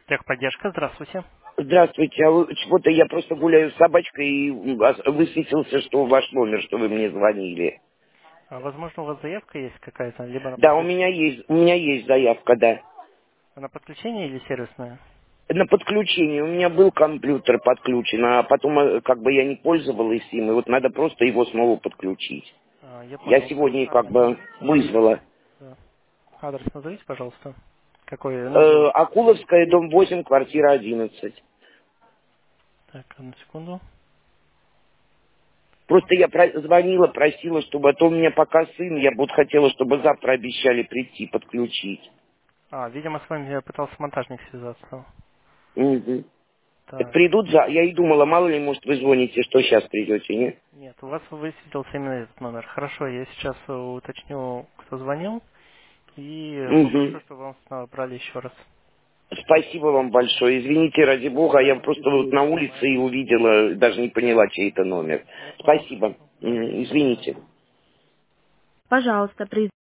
Техподдержка, здравствуйте. Здравствуйте, чего-то я просто гуляю с собачкой и высветился, что ваш номер, что вы мне звонили. Возможно, у вас заявка есть какая-то, либо на Да, подключение. у меня есть заявка, да. На подключение или сервисная? На подключение. У меня был компьютер подключен, а потом как бы я не пользовалась им, и вот надо просто его снова подключить. Я Я понял. сегодня как Адрес бы назовите. вызвала. Да. Адрес назовите, пожалуйста. Какой нужен? Акуловская, дом 8, квартира 11. Так, одну секунду. Просто я звонила, просила, чтобы, а то у меня пока сын, я бы вот хотела, чтобы завтра обещали прийти, подключить. Видимо, с вами пытался монтажник связаться. Мгм. Так Так. придут за... Я и думала, мало ли, может, вы звоните, что сейчас придете, нет? Нет, у вас высветился именно этот номер. Хорошо, я сейчас уточню, кто звонил, и Угу. попрошу, чтобы вам набрали еще раз. Спасибо вам большое. Извините, ради бога, я просто вот на улице и увидела, даже не поняла, чей это номер. Я понял, Спасибо. хорошо. Да, до свидания. Извините. Пожалуйста,